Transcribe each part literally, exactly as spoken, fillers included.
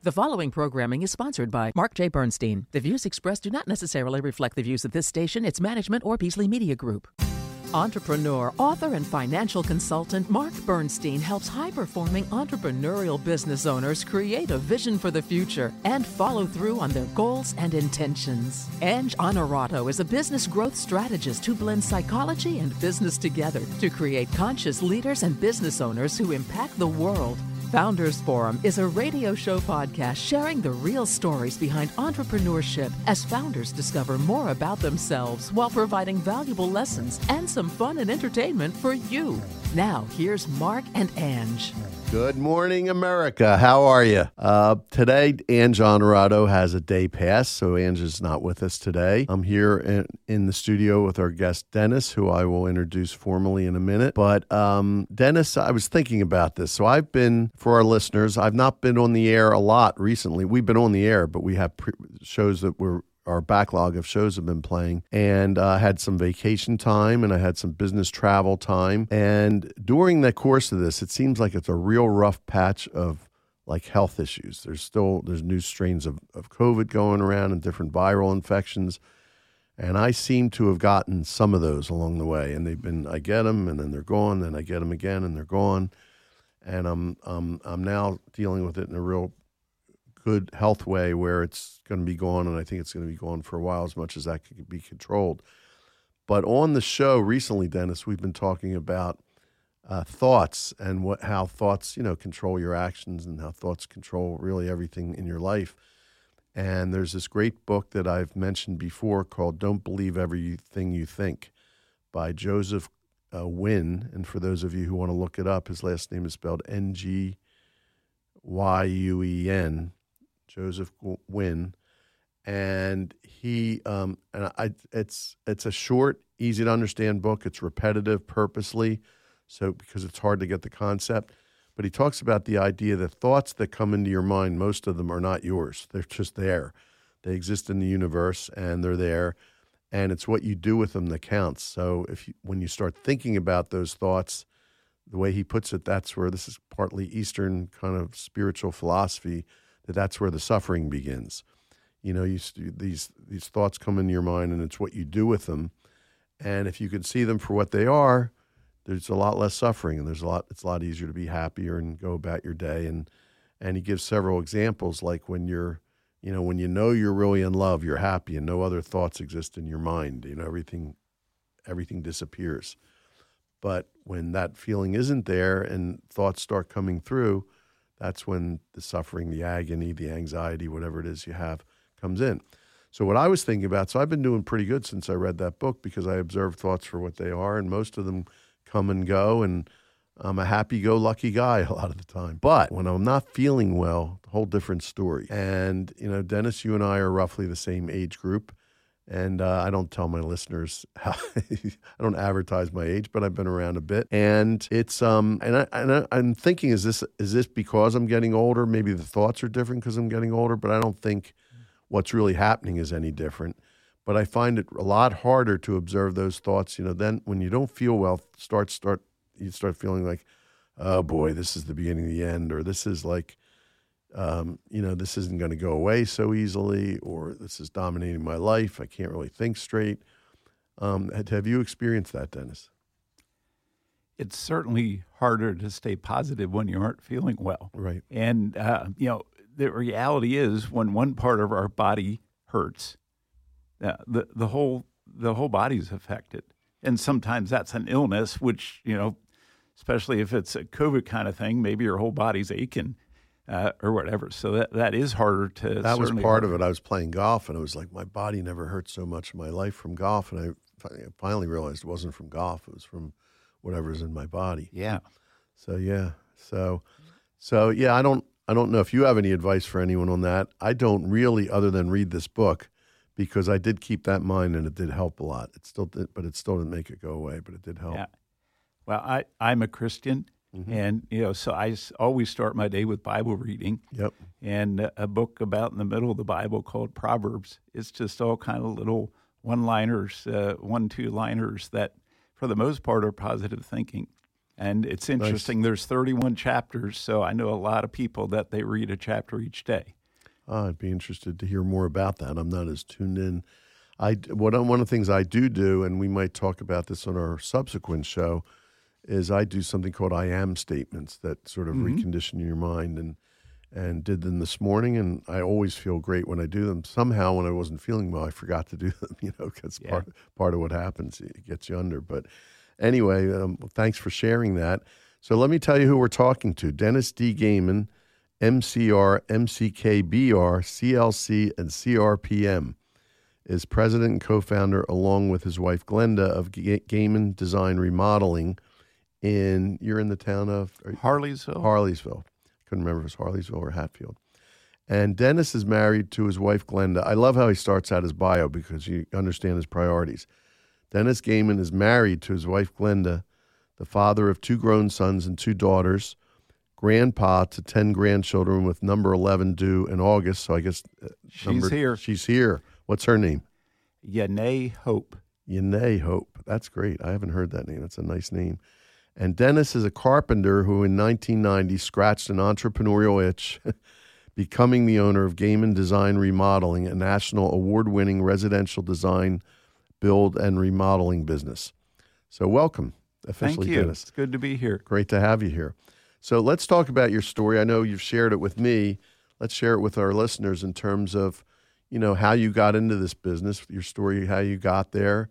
The following programming is sponsored by Mark J. Bernstein. The views expressed do not necessarily reflect the views of this station, its management, or Beasley Media Group. Entrepreneur, author, and financial consultant Mark Bernstein helps high-performing entrepreneurial business owners create a vision for the future and follow through on their goals and intentions. Ange Honorato is a business growth strategist who blends psychology and business together to create conscious leaders and business owners who impact the world. Founders Forum is a radio show podcast sharing the real stories behind entrepreneurship as founders discover more about themselves while providing valuable lessons and some fun and entertainment for you. Now, here's Mark and Ange. Good morning, America. How are you? Uh, today, Ange Honorato has a day pass, so Ange is not with us today. I'm here in, in the studio with our guest, Dennis, who I will introduce formally in a minute. But um, Dennis, I was thinking about this. So I've been, for our listeners, I've not been on the air a lot recently. We've been on the air, but we have pre- shows that were our backlog of shows have been playing, and I uh, had some vacation time and I had some business travel time. And during the course of this, it seems like it's a real rough patch of like health issues. There's still, there's new strains of, of COVID going around and different viral infections. And I seem to have gotten some of those along the way. And they've been, I get them and then they're gone. Then I get them again and they're gone. And I'm, um, I'm now dealing with it in a real good health way where it's going to be gone, and I think it's going to be gone for a while as much as that can be controlled. But on the show recently, Dennis, we've been talking about uh, thoughts and what how thoughts, you know, control your actions and how thoughts control really everything in your life. And there's this great book that I've mentioned before called Don't Believe Everything You Think by Joseph uh, Wynn. And for those of you who want to look it up, his last name is spelled N G Y U E N. Joseph Wynn, and he um, and I. It's it's a short, easy to understand book. It's repetitive purposely, so because it's hard to get the concept. But he talks about the idea that thoughts that come into your mind, most of them are not yours. They're just there. They exist in the universe, and they're there, and it's what you do with them that counts. So if you, when you start thinking about those thoughts, the way he puts it, that's where this is partly Eastern kind of spiritual philosophy. That that's where the suffering begins. You know, you, these these thoughts come into your mind, and it's what you do with them. And if you can see them for what they are, there's a lot less suffering, and there's a lot. It's a lot easier to be happier and go about your day. And and he gives several examples, like when you're, you know, when you know you're really in love, you're happy, and no other thoughts exist in your mind. You know, everything everything disappears. But when that feeling isn't there, and thoughts start coming through, that's when the suffering, the agony, the anxiety, whatever it is you have, comes in. So what I was thinking about, so I've been doing pretty good since I read that book because I observe thoughts for what they are, and most of them come and go, and I'm a happy-go-lucky guy a lot of the time. But when I'm not feeling well, a whole different story. And, you know, Dennis, you and I are roughly the same age group. And uh, I don't tell my listeners how I don't advertise my age, but I've been around a bit. And it's um and I and I, I'm thinking, is this is this because I'm getting older? Maybe the thoughts are different because I'm getting older, but I don't think what's really happening is any different. But I find it a lot harder to observe those thoughts. You know, then when you don't feel well, start start you start feeling like, oh boy, this is the beginning of the end, or this is like. Um, you know, this isn't going to go away so easily, or this is dominating my life. I can't really think straight. Um, have you experienced that, Dennis? It's certainly harder to stay positive when you aren't feeling well. Right. And, uh, you know, the reality is when one part of our body hurts, uh, the, the whole the whole body's affected. And sometimes that's an illness, which, you know, especially if it's a COVID kind of thing, maybe your whole body's aching. Uh, or whatever. So that, that is harder to. That was part of it. I was playing golf, and it was like my body never hurt so much in my life from golf. And I finally realized it wasn't from golf; it was from whatever's in my body. Yeah. So yeah. So so yeah. I don't I don't know if you have any advice for anyone on that. I don't really, other than read this book, because I did keep that in mind, and it did help a lot. It still did, but it still didn't make it go away. But it did help. Yeah. Well, I I'm a Christian. Mm-hmm. And, you know, so I always start my day with Bible reading. Yep. And a book about in the middle of the Bible called Proverbs. It's just all kind of little one-liners, uh, one, two-liners that, for the most part, are positive thinking. And it's interesting. Nice. There's thirty-one chapters, so I know a lot of people that they read a chapter each day. Oh, I'd be interested to hear more about that. I'm not as tuned in. I, what, one of the things I do do, and we might talk about this on our subsequent show, is I do something called I am statements that sort of mm-hmm. recondition your mind, and and did them this morning, and I always feel great when I do them. Somehow when I wasn't feeling well, I forgot to do them, you know, because yeah. part, part of what happens, it gets you under. But anyway, um, thanks for sharing that. So let me tell you who we're talking to. Dennis D. Gaiman, M C R, M C K B R, C L C, and C R P M. is president and co-founder, along with his wife Glenda, of G- Gaiman Design Remodeling. In you're in the town of Harleysville. Harleysville. Couldn't remember if it was Harleysville or Hatfield. And Dennis is married to his wife Glenda. I love how he starts out his bio because you understand his priorities. Dennis Gaiman is married to his wife Glenda, the father of two grown sons and two daughters, grandpa to ten grandchildren, with number eleven due in August. So I guess uh, she's number, here. She's here. What's her name? Yanae Hope. Yanae Hope. That's great. I haven't heard that name. That's a nice name. And Dennis is a carpenter who in nineteen ninety scratched an entrepreneurial itch, becoming the owner of Gaiman Design Remodeling, a national award-winning residential design, build, and remodeling business. So welcome, officially, Thank you. Dennis. It's good to be here. Great to have you here. So let's talk about your story. I know you've shared it with me. Let's share it with our listeners in terms of, you know, how you got into this business, your story, how you got there,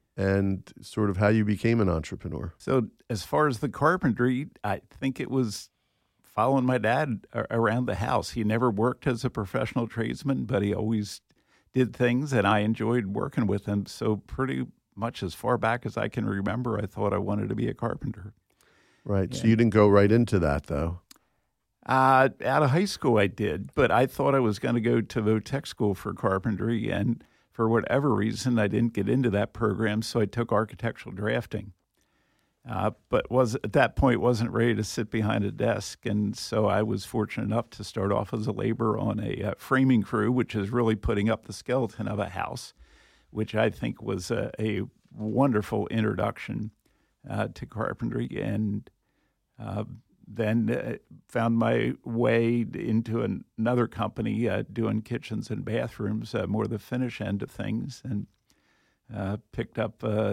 and sort of how you became an entrepreneur. So as far as the carpentry, I think it was following my dad around the house. He never worked as a professional tradesman, but he always did things, and I enjoyed working with him. So pretty much as far back as I can remember, I thought I wanted to be a carpenter. Right. Yeah. So you didn't go right into that, though. Uh, out of high school, I did, but I thought I was going to go to Votech School for Carpentry, and for whatever reason, I didn't get into that program, so I took architectural drafting. Uh, but was at that point wasn't ready to sit behind a desk, and so I was fortunate enough to start off as a laborer on a uh, framing crew, which is really putting up the skeleton of a house, which I think was a, a wonderful introduction uh, to carpentry, and uh, then uh, found my way into an, another company uh, doing kitchens and bathrooms, uh, more the finish end of things, and uh, picked up uh,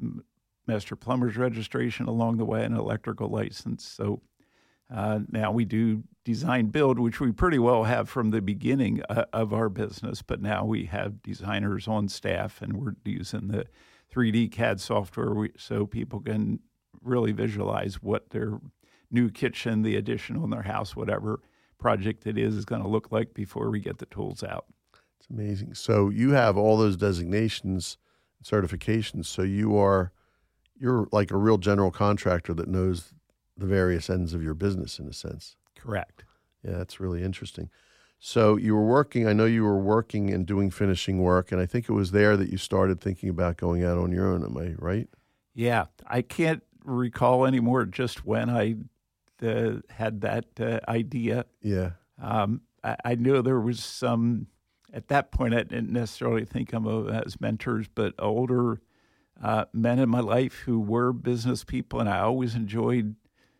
master plumber's registration along the way, and an electrical license. So uh, now we do design build, which we pretty well have from the beginning uh, of our business, but now we have designers on staff, and we're using the three D C A D software we, so people can really visualize what their new kitchen, the addition on their house, whatever project it is, is going to look like before we get the tools out. It's amazing. So you have all those designations, certifications. So you are, you're like a real general contractor that knows the various ends of your business in a sense. Correct. Yeah, that's really interesting. So you were working, I know you were working and doing finishing work, and I think it was there that you started thinking about going out on your own. Am I right? Yeah. I can't recall anymore just when I uh, had that uh, idea. Yeah. Um, I, I knew there was some, at that point, I didn't necessarily think of them as mentors, but older uh, men in my life who were business people, and I always enjoyed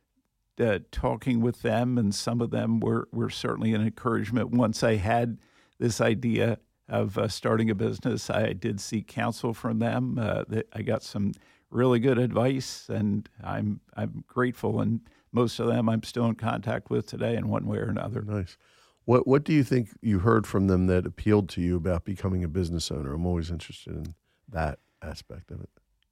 uh, talking with them, and some of them were, were certainly an encouragement. Once I had this idea of uh, starting a business, I did seek counsel from them. Uh, that I got some really good advice, and I'm I'm grateful. And most of them I'm still in contact with today in one way or another. Nice. What What do you think you heard from them that appealed to you about becoming a business owner? I'm always interested in that aspect of it.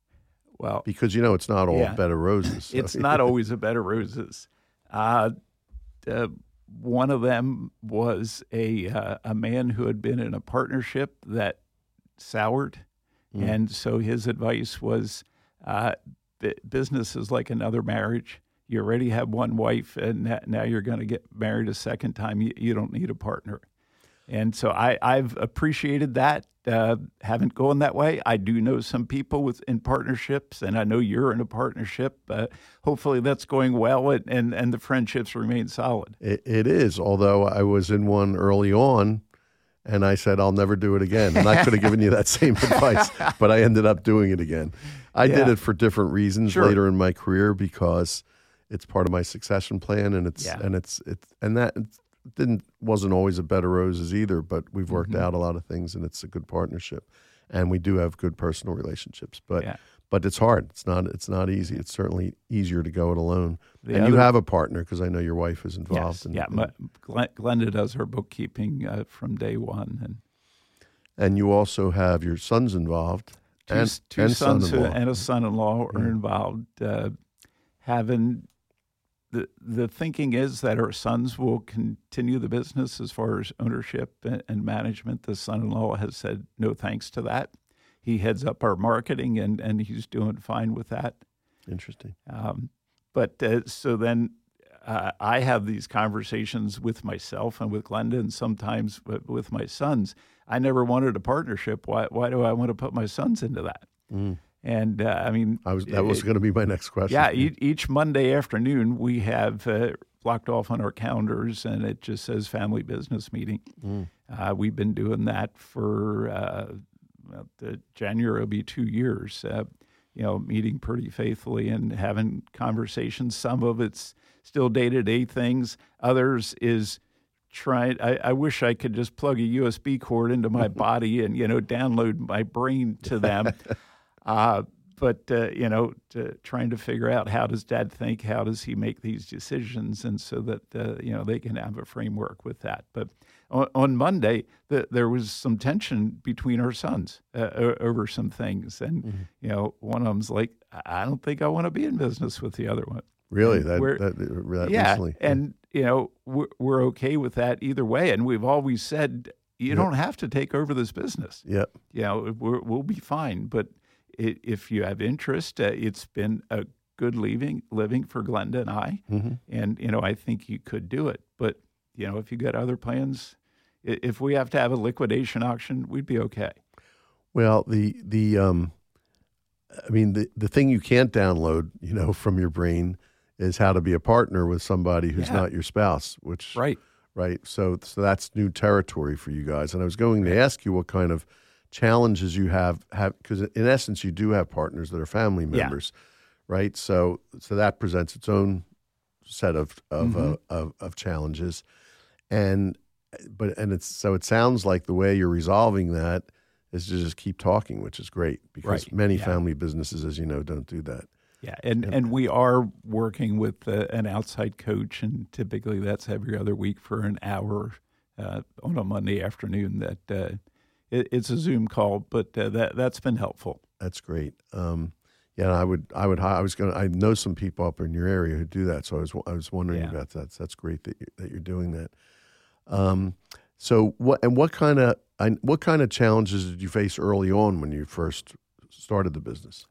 Well, because, you know, it's not all yeah, bed of roses. So. It's not always a bed of roses. Uh, uh, one of them was a uh, a man who had been in a partnership that soured, mm. and so his advice was, uh, business is like another marriage. You already have one wife, and now you're going to get married a second time. You, you don't need a partner. And so I, I've appreciated that. Uh, haven't gone that way. I do know some people with in partnerships, and I know you're in a partnership. Uh, hopefully that's going well, and, and, and the friendships remain solid. It, it is, although I was in one early on, And I said, I'll never do it again. And I could have given you that same advice, but I ended up doing it again. I Yeah. did it for different reasons Sure. later in my career because it's part of my succession plan, and it's Yeah. and it's it's and that didn't wasn't always a bed of roses either. But we've worked Mm-hmm. out a lot of things, and it's a good partnership, and we do have good personal relationships. But Yeah. but it's hard. It's not it's not easy. It's certainly easier to go it alone. The and you other- have a partner because I know your wife is involved. Yes, in, yeah. in- My, Glen, Glenda does her bookkeeping uh, from day one, and and you also have your sons involved. two, and, two and sons who, son-in-law. and a son-in-law are Yeah. involved. Uh, having the the thinking is that our sons will continue the business as far as ownership and, and management. The son-in-law has said no thanks to that. He heads up our marketing, and and he's doing fine with that. Interesting. Um, but uh, so then uh, I have these conversations with myself and with Glenda, and sometimes w- with my sons. I never wanted a partnership. Why? Why do I want to put my sons into that? Mm. And uh, I mean, I was that was it- going to be my next question. yeah. E- each Monday afternoon we have uh, blocked off on our calendars, and it just says family business meeting. Mm. Uh, we've been doing that for uh, well, the January will be two years. Uh, you know, meeting pretty faithfully and having conversations. Some of it's still day-to-day things. Others is trying. I, I wish I could just plug a U S B cord into my body and, you know, download my brain to them. uh, but, uh, you know, to, trying to figure out how does Dad think? How does he make these decisions? And so that, uh, you know, they can have a framework with that. But on, on Monday, the, there was some tension between our sons uh, o- over some things. And, Mm-hmm. you know, one of them's like, I I don't think I want to be in business with the other one. Really, that We're- that, that yeah. recently. And, you know, we're, we're okay with that either way. And we've always said, you Yep. don't have to take over this business. Yep. You know, we're, we'll be fine. But i if you have interest, uh, it's been a good living, living for Glenda and I. Mm-hmm. And, you know, I think you could do it. But, you know, if you got other plans, i- if we have to have a liquidation auction, we'd be okay. Well, the the um, I mean the the thing you can't download, you know, from your brain is how to be a partner with somebody who's Yeah. not your spouse. Which Right. right. So so that's new territory for you guys. And I was going to ask you what kind of challenges you have have because in essence you do have partners that are family Yeah. members, right? So so that presents its own set of of Mhm. uh, of, of challenges, and but and it's so it sounds like the way you're resolving that is to just keep talking, which is great because Right. many Yeah. family businesses, as you know, don't do that. Yeah, and, and we are working with uh, an outside coach, and typically that's every other week for an hour uh, on a Monday afternoon. That uh, it, it's a Zoom call, but uh, that that's been helpful. That's great. Um, yeah, and I would, I would, I was going to, I know some people up in your area who do that. So I was, I was wondering Yeah. about that. So that's great that you, that you're doing that. Um, so what, and what kind of, I, what kind of challenges did you face early on when you first started the business?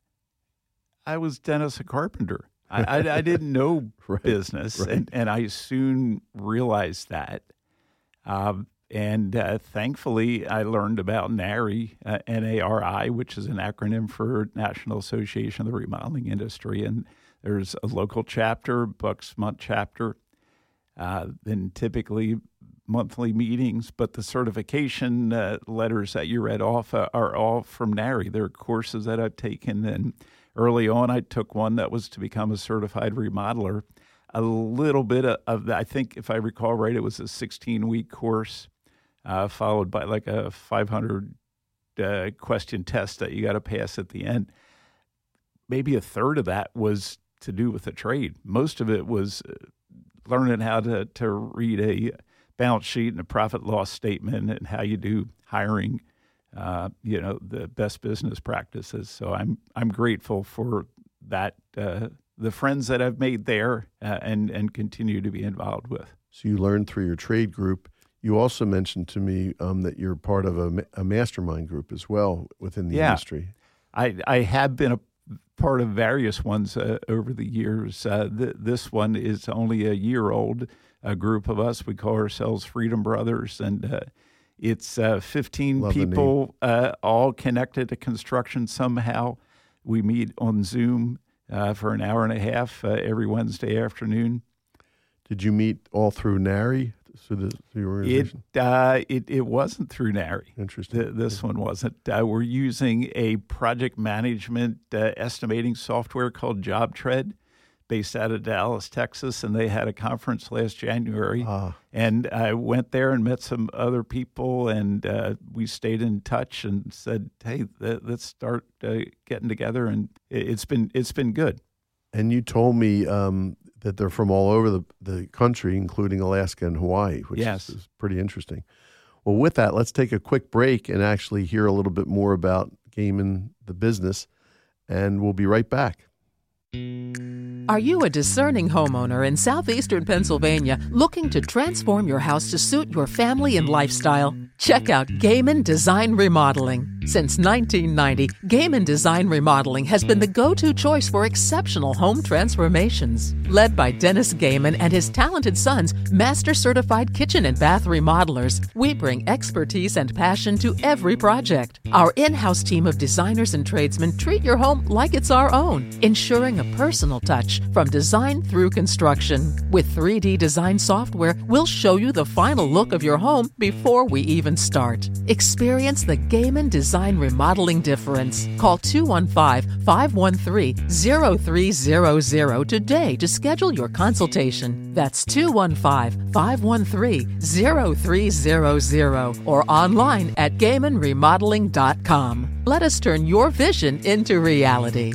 I was Dennis a carpenter. I, I, I didn't know Right, business, right. and, and I soon realized that. Um, and uh, thankfully, I learned about NARI, uh, N A R I, which is an acronym for National Association of the Remodeling Industry. And there's a local chapter, Bucksmont chapter, uh, then typically monthly meetings. But the certification uh, letters that you read off uh, are all from NARI. They're courses that I've taken. And early on, I took one that was to become a certified remodeler. A little bit of, of that, I think, if I recall right, it was a sixteen-week course, uh, followed by like a five hundred uh, question test that you got to pass at the end. Maybe a third of that was to do with the trade. Most of it was uh, learning how to, to read a balance sheet and a profit loss statement and how you do hiring, uh, you know, the best business practices. So I'm I'm grateful for that, uh, the friends that I've made there uh, and, and continue to be involved with. So you learned through your trade group. You also mentioned to me um, that you're part of a, ma- a mastermind group as well within the Yeah. industry. I, I have been a part of various ones uh, over the years. Uh, th- this one is only a year old, a group of us. We call ourselves Freedom Brothers, and uh, it's uh, fifteen Love the name. people uh, all connected to construction somehow. We meet on Zoom uh, for an hour and a half uh, every Wednesday afternoon. Did you meet all through NARI through the, through your It, organization? uh, it it wasn't through NARI. Interesting. Th- this one wasn't. Uh, we're using a project management uh, estimating software called JobTread, based out of Dallas, Texas, and they had a conference last January. Ah. And I went there and met some other people, and uh, we stayed in touch and said, "Hey, th- let's start uh, getting together." And it- it's been it's been good. And you told me um, that they're from all over the, the country, including Alaska and Hawaii, which Yes. is, is pretty interesting. Well, with that, let's take a quick break and actually hear a little bit more about Gaiman, the business, and we'll be right back. Are you a discerning homeowner in southeastern Pennsylvania looking to transform your house to suit your family and lifestyle? Check out Gaiman Design Remodeling. Since nineteen ninety, Gaiman Design Remodeling has been the go-to choice for exceptional home transformations. Led by Dennis Gaiman and his talented sons, master-certified kitchen and bath remodelers, we bring expertise and passion to every project. Our in-house team of designers and tradesmen treat your home like it's our own, ensuring a personal touch from design through construction. With three D design software, we'll show you the final look of your home before we even start. Experience the Gaiman Design Remodeling difference. Call two one five, five one three, zero three zero zero today to schedule your consultation. That's two one five, five one three, zero three zero zero or online at gaiman remodeling dot com. Let us turn your vision into reality.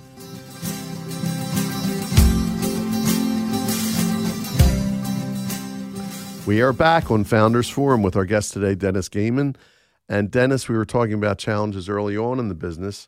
We are back on Founders Forum with our guest today, Dennis Gaiman. And Dennis, we were talking about challenges early on in the business.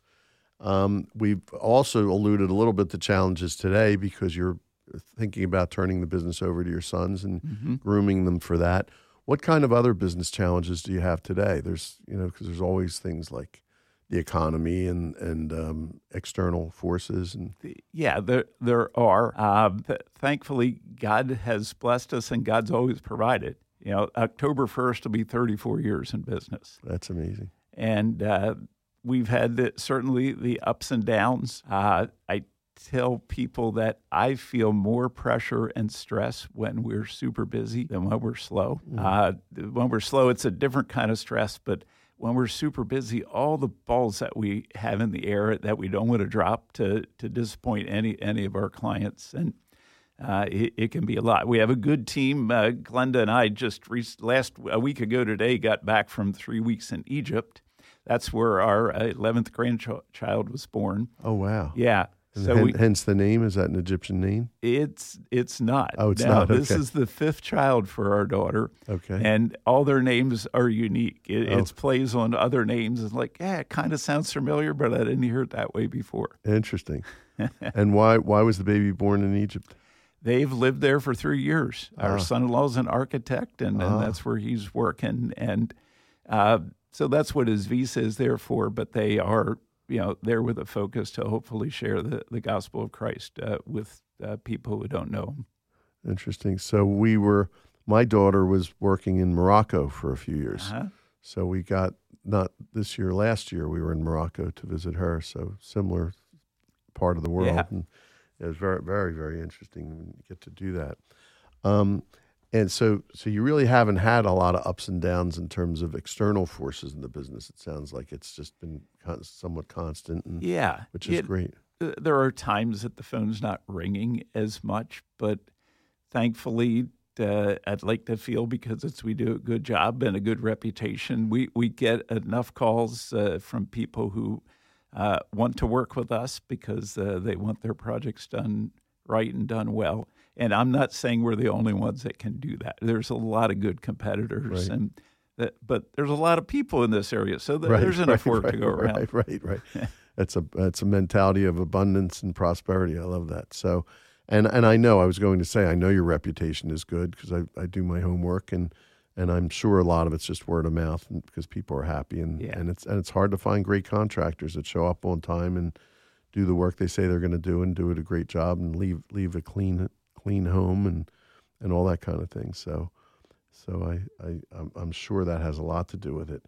Um, we've also alluded a little bit to challenges today because you're thinking about turning the business over to your sons and mm-hmm. grooming them for that. What kind of other business challenges do you have today? There's, you know, because there's always things like the economy and and um, external forces and yeah, there there are. Uh, th- thankfully, God has blessed us, and God's always provided. You know, October first will be thirty-four years in business. That's amazing. And uh, we've had the, certainly the ups and downs. Uh, I tell people that I feel more pressure and stress when we're super busy than when we're slow. Mm. Uh, when we're slow, it's a different kind of stress, but when we're super busy, all the balls that we have in the air that we don't want to drop to to disappoint any any of our clients, and uh, it, it can be a lot. We have a good team. Uh, Glenda and I just re- last a week ago today got back from three weeks in Egypt. That's where our eleventh grandchild was born. Oh wow! Yeah. And so hen- we, hence the name. Is that an Egyptian name? It's it's not. Oh, it's no, not. Okay. This is the fifth child for our daughter. Okay. And all their names are unique. It Oh. it's plays on other names. It's like, yeah, it kind of sounds familiar, but I didn't hear it that way before. Interesting. And why why was the baby born in Egypt? They've lived there for three years. Our Ah. son-in-law's an architect, and, Ah. and that's where he's working. And uh, so that's what his visa is there for. But they are, you know, there with a focus to hopefully share the, the gospel of Christ uh, with uh, people who don't know him. Interesting. So we were, my daughter was working in Morocco for a few years. Uh-huh. So we got, not this year, last year, we were in Morocco to visit her. So similar part of the world. Yeah. And it was very, very, very interesting when you get to do that. Um, and so, so you really haven't had a lot of ups and downs in terms of external forces in the business. It sounds like it's just been con- somewhat constant, and, Yeah. which is It- great. uh, There are times that the phone's not ringing as much, but thankfully, uh, I'd like to feel because it's we do a good job and a good reputation. We we get enough calls uh, from people who uh, want to work with us because uh, they want their projects done right and done well. And I'm not saying we're the only ones that can do that. There's a lot of good competitors, Right. and that, but there's a lot of people in this area, so th- Right, there's enough right, work right, to go around. Right, right, right. That's a that's a mentality of abundance and prosperity. I love that. So, and and I know I was going to say I know your reputation is good because I, I do my homework, and and I'm sure a lot of it's just word of mouth and because people are happy, and, Yeah. and it's and it's hard to find great contractors that show up on time and do the work they say they're going to do and do it a great job and leave leave a clean clean home and and all that kind of thing. So so I, I I'm, I'm sure that has a lot to do with it.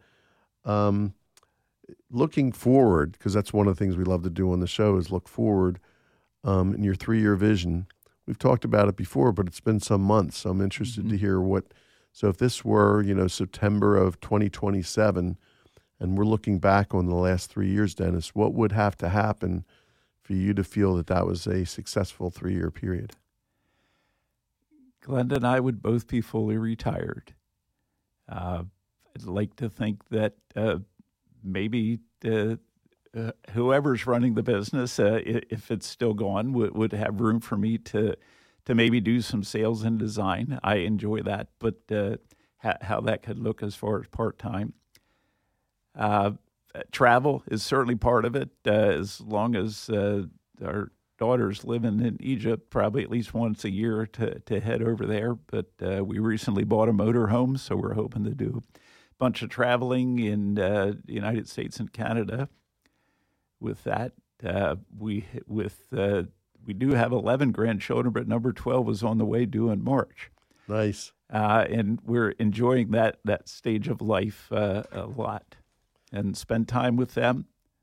Um, looking forward, because that's one of the things we love to do on the show is look forward um, in your three-year vision. We've talked about it before, but it's been some months, so I'm interested Mhm. to hear what So if this were, you know, September of twenty twenty-seven, and we're looking back on the last three years, Dennis, what would have to happen for you to feel that that was a successful three-year period? Glenda and I would both be fully retired. Uh, I'd like to think that uh, maybe uh, uh, whoever's running the business, uh, if it's still going, would, would have room for me to to maybe do some sales and design. I enjoy that, but uh, ha- how that could look as far as part-time. Uh, travel is certainly part of it, uh, as long as uh, our daughter's living in Egypt, probably at least once a year to, to head over there. But uh, we recently bought a motorhome, so we're hoping to do a bunch of traveling in uh, the United States and Canada. With that, uh, we with uh, we do have eleven grandchildren, but number twelve is on the way due in March. Nice. Uh, and we're enjoying that that stage of life uh, a lot, and spend time with them.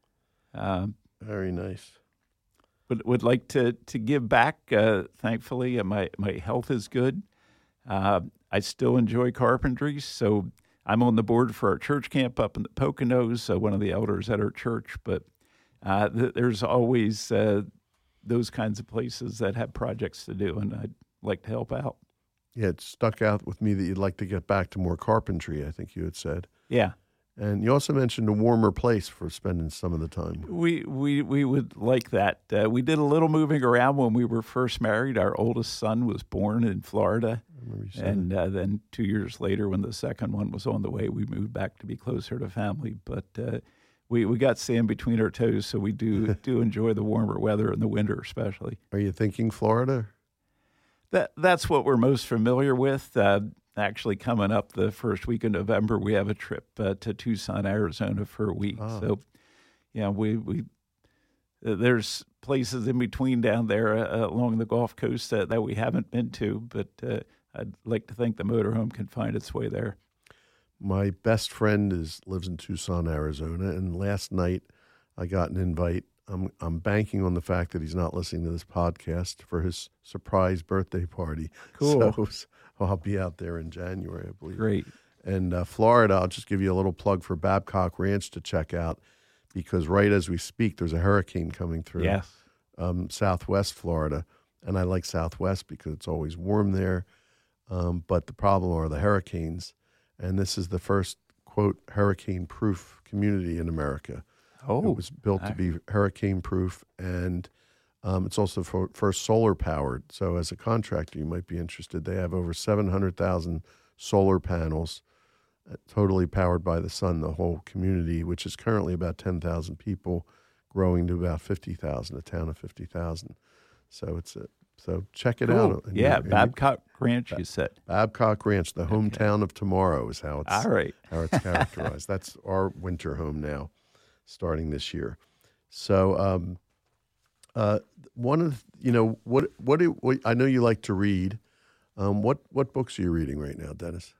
Um, Very nice. Would would like to to give back. Uh, thankfully, uh, my my health is good. Uh, I still enjoy carpentry, so I'm on the board for our church camp up in the Poconos. Uh, one of the elders at our church, but uh, th- there's always uh, those kinds of places that have projects to do, and I'd like to help out. Yeah, it stuck out with me that you'd like to get back to more carpentry, I think you had said. Yeah. And you also mentioned a warmer place for spending some of the time. We we we would like that. Uh, we did a little moving around when we were first married. Our oldest son was born in Florida, and uh, then two years later, when the second one was on the way, we moved back to be closer to family. But uh, we we got sand between our toes, so we do do enjoy the warmer weather in the winter, especially. Are you thinking Florida? That that's what we're most familiar with. Uh, Actually, coming up the first week of November, we have a trip uh, to Tucson, Arizona for a week. Oh. So, yeah, we we uh, there's places in between down there uh, along the Gulf Coast that, that we haven't been to, but uh, I'd like to think the motorhome can find its way there. My best friend is lives in Tucson, Arizona, and last night I got an invite. I'm I'm banking on the fact that he's not listening to this podcast for his surprise birthday party. Cool. So, I'll be out there in January, I believe. Great. And uh, Florida, I'll just give you a little plug for Babcock Ranch to check out, because right as we speak, there's a hurricane coming through Yes. um, southwest Florida. And I like southwest because it's always warm there. Um, but the problem are the hurricanes. And this is the first, quote, hurricane-proof community in America. Oh. It was built to be hurricane-proof, and Um, it's also for, for solar powered. So as a contractor, you might be interested. They have over seven hundred thousand solar panels, uh, totally powered by the sun, the whole community, which is currently about ten thousand people, growing to about fifty thousand, a town of fifty thousand. So it's a, so check it Cool. out. And Yeah, you- Babcock Ranch, you said. Babcock Ranch, the hometown of tomorrow is how it's, All right. how it's characterized. That's our winter home now, starting this year. So, um, Uh, one of the, you know what what, do, what I know you like to read. Um, what what books are you reading right now, Dennis?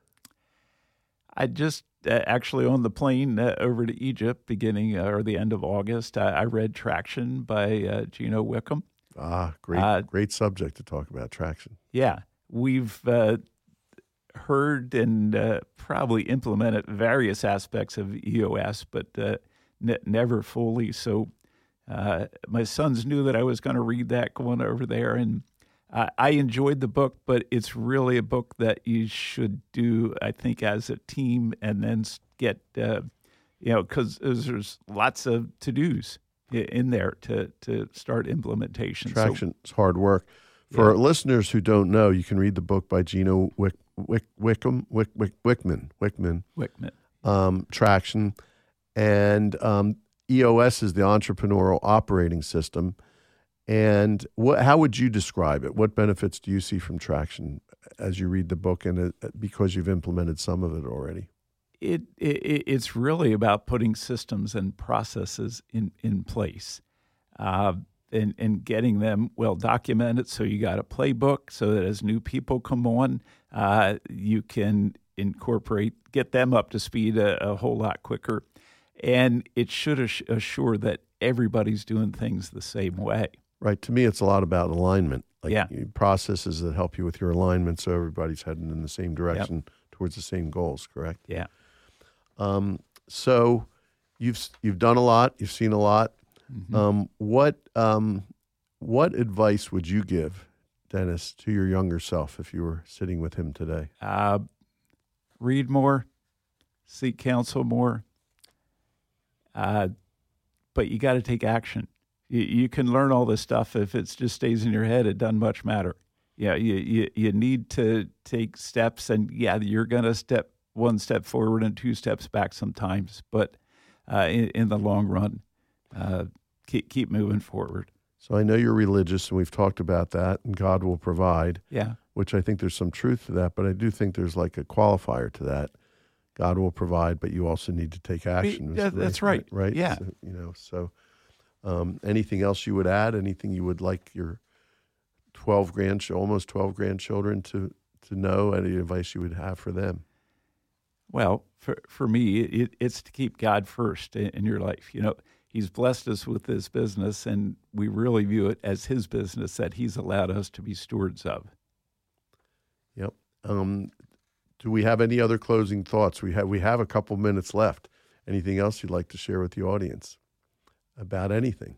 I just uh, actually on the plane uh, over to Egypt, beginning uh, or the end of August, I, I read Traction by uh, Gino Wickham. Ah, great Uh, great subject to talk about, traction. Yeah, we've uh, heard and uh, probably implemented various aspects of E O S, but uh, ne- never fully. So. Uh, my sons knew that I was going to read that going over there, and uh, I enjoyed the book, but it's really a book that you should do, I think, as a team, and then get, uh, you know, because there's lots of to-dos in there to, to start implementation. Traction is So, hard work. For Yeah. listeners who don't know, you can read the book by Gino Wick, Wick, Wickham, Wick, Wick, Wickman, Wickman, Wickman. um, Traction, and um, E O S is the entrepreneurial operating system. And what, how would you describe it? What benefits do you see from Traction as you read the book, and uh, because you've implemented some of it already? It, it it's really about putting systems and processes in in place, uh, and and getting them well documented. So you got a playbook, so that as new people come on, uh, you can incorporate, get them up to speed a, a whole lot quicker, and it should ass- assure that everybody's doing things the same way. Right. To me, it's a lot about alignment. Like Yeah. processes that help you with your alignment, so everybody's heading in the same direction towards the same goals, correct? Yeah. Um, so you've you've done a lot, you've seen a lot. Mm-hmm. Um, what um, what advice would you give, Dennis, to your younger self if you were sitting with him today? Uh, read more, seek counsel more. Uh, but you got to take action. You, you can learn all this stuff if it just stays in your head. It doesn't much matter. Yeah, you, you you need to take steps, and yeah, you're going to step one step forward and two steps back sometimes. But uh, in, in the long run, uh, keep keep moving forward. So I know you're religious, and we've talked about that, and God will provide. Yeah, which I think there's some truth to that, but I do think there's like a qualifier to that. God will provide, but you also need to take action. Yeah, that's right. Right? Yeah. So, you know, so um, anything else you would add? Anything you would like your twelve grand, almost twelve grandchildren to, to know? Any advice you would have for them? Well, for for me, it, it's to keep God first in, in your life. You know, He's blessed us with this business, and we really view it as His business that He's allowed us to be stewards of. Yep. Um, do we have any other closing thoughts? We have we have a couple minutes left. Anything else you'd like to share with the audience about anything?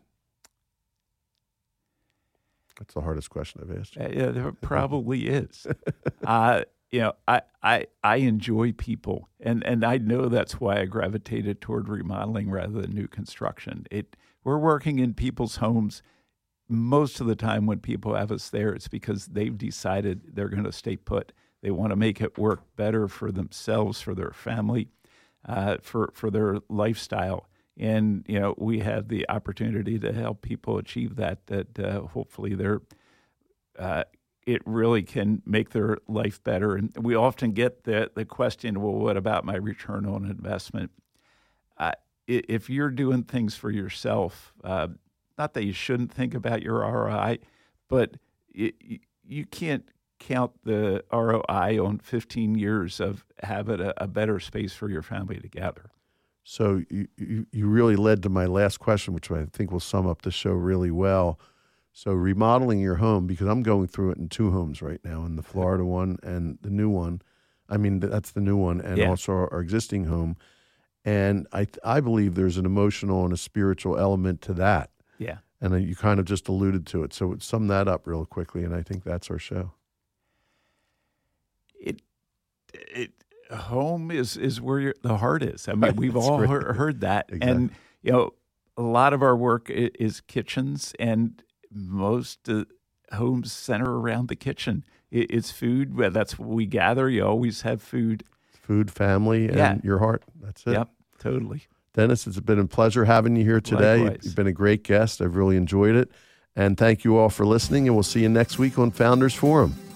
That's the hardest question I've asked you. Uh, yeah, there probably is. uh, you know, I, I I enjoy people, and, and I know that's why I gravitated toward remodeling rather than new construction. It we're working in people's homes. Most of the time when people have us there, it's because they've decided they're going to stay put. They want to make it work better for themselves, for their family, uh, for for their lifestyle. And, you know, we have the opportunity to help people achieve that, that uh, hopefully they're, uh, it really can make their life better. And we often get the, the question, well, what about my return on investment? Uh, if you're doing things for yourself, uh, not that you shouldn't think about your R O I, but it, you can't count the R O I on fifteen years of having a, a better space for your family together. So you, you you really led to my last question, which I think will sum up the show really well. So remodeling your home, because I'm going through it in two homes right now, in the Florida one and the new one. I mean, that's the new one, and yeah. also our, our existing home. And I I believe there's an emotional and a spiritual element to that. Yeah. And you kind of just alluded to it. So sum that up real quickly, and I think that's our show. It, it, home is, is where your, the heart is. I mean, we've That's all right. heard, heard that. Exactly. And, you know, a lot of our work is, is kitchens, and most uh, homes center around the kitchen. It, it's food. Well, that's what we gather. You always have food. Food, family, and Yeah. your heart. That's it. Yep, totally. Dennis, it's been a pleasure having you here today. Likewise. You've been a great guest. I've really enjoyed it. And thank you all for listening, and we'll see you next week on Founders Forum.